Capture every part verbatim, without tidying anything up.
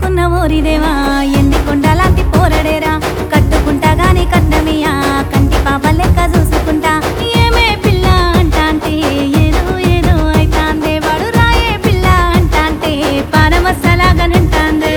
పెట్టుకున్న ఓరిదేవా ఎండి కొండలాంటి పోరడేరా కట్టుకుంటా గాని కట్నమియా కంటి పాప లెక్క చూసుకుంటా ఏమే పిల్ల అంటాంటే ఏదో ఏదో అయితాందే వాడు రాయే పిల్ల అంటాంటే పానమస్సలాగనంటాందే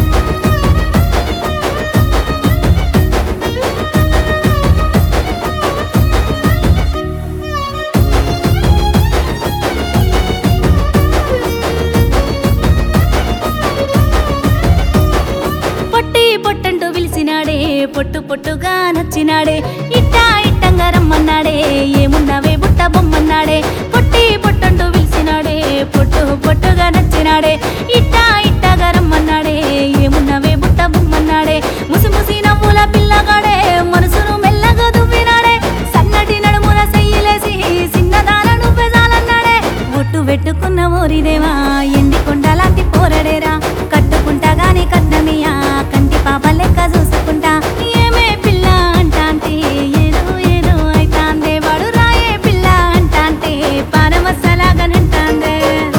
పొట్టంటూ పిలిచినాడే పొట్టు పొట్టుగా నచ్చినాడే ఇట్టా ఇట్టంగా రమ్మన్నాడే ఏమున్నావే బుట్ట బొమ్మన్నాడే పొట్టి పొట్టంటూ పిలిచినాడే పొట్టు పొట్టుగా నచ్చినాడే ఇట్టా ఇట్టగా రమ్మన్నాడే ఏమున్నావే బుట్ట బొమ్మన్నాడే ముసి ముసి నవ్వుల పిల్లగాడే మనసును మెల్లగా దువ్వినాడే సన్నటి నడుమున సెయ్యిలేసి చిన్నదాన నువ్వే చాలన్నాడే ఒట్టు పెట్టుకున్న ఓరిదేవా ఎండి కొండలాంటి పోరడేరా కట్టుకుంటా గాని కట్నమియా కంటి పాప లెక్క చూసుకుంటా ఏమే పిల్ల అంటాంటే ఏదో ఏదో అయితాందే వాడు రాయే పిల్ల అంటాంటే పానమస్సలాగనంటాందే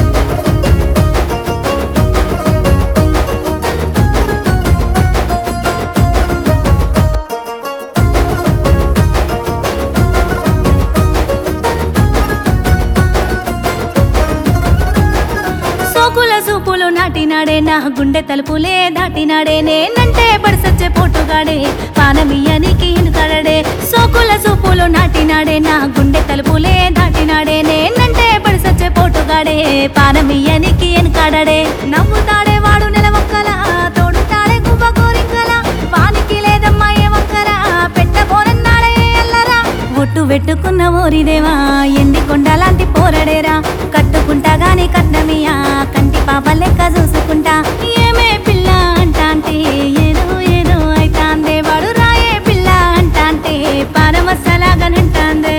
సోకుల సూపులు నాటినాడే నా గుండె తలుపులే దాటినాడే నేనంటే పడిసచ్చే పోటుగాడే పానమియ్యనికి ఇనుకడడే సోకుల సూపులు నాటినాడే నా గుండె తలుపులే దాటినాడే నేనంటే పడిసచ్చే పోటుగాడే పానమియ్యనికి ఎనుకడడే నవ్వుతాడే వాడు నెలవక్కల తోడుతాడే గువ్వ కోరికల వానికి లేదమ్మా ఏ వంకర పెట్టబోనన్నాడే అల్లరా ఒట్టు పెట్టుకున్న ఓరిదేవా ఎండి కొండలాంటి పోరడేరా కట్టుకుంటా గాని కట్నమియా కంటి పాప లెక్క చూసుకుంటా ఏమే పిల్ల అంటాంటే ఏదో ఏదో అయితాందే వాడు రాయే పిల్ల అంటాంటే పానమస్సలాగనంటాందే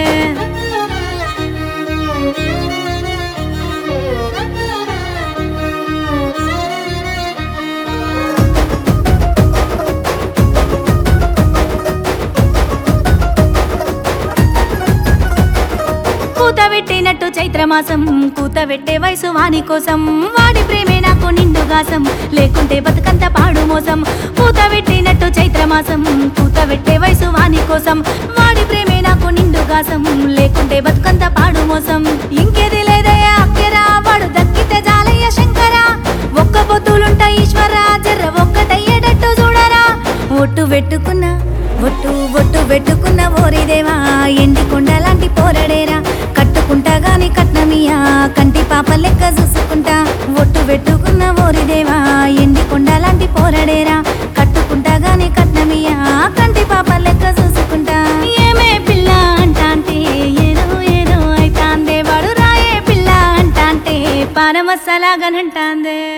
కూత పెట్టినట్టు చైత్రమాసం కూత పెట్టే వయసు వాని కోసం వాడి ప్రేమే నాకు నిండుగాసం లేకుంటే బతుకంత పాడు మోసం కూత పెట్టినట్టు చైత్రమాసం కూత పెట్టే వయసు వాని కోసం వాడి ప్రేమే నాకు నిండుగాసం లేకుంటే బతుకంత పాడు మోసం ఇంకేది లేదయ్యా అక్కరా వాడు దక్కితే జాలయ్య శంకరా ఒక్క పొత్తులుంటా ఈశ్వరా జర్ర ఒక్కటయ్యేటట్టు చూడరా ఒట్టు పెట్టుకున్న ఒట్టు ఒట్టు పెట్టుకున్న ఓరిదేవా ఎండి కొండలాంటి పోరడేరా కట్టుకుంటా గాని కట్నమియా కంటి పాప లెక్క చూసుకుంటా ఒట్టు పెట్టుకున్న ఓరిదేవా ఎండి కొండలాంటి పోరడేరా కట్టుకుంటా గాని కట్నమియా కంటి పాప లెక్క చూసుకుంటా ఏమే పిల్ల అంటాంటే ఏదో ఏదో అయితాందే వాడు రాయే పిల్ల అంటాంటే పానమస్సలాగనంటాందే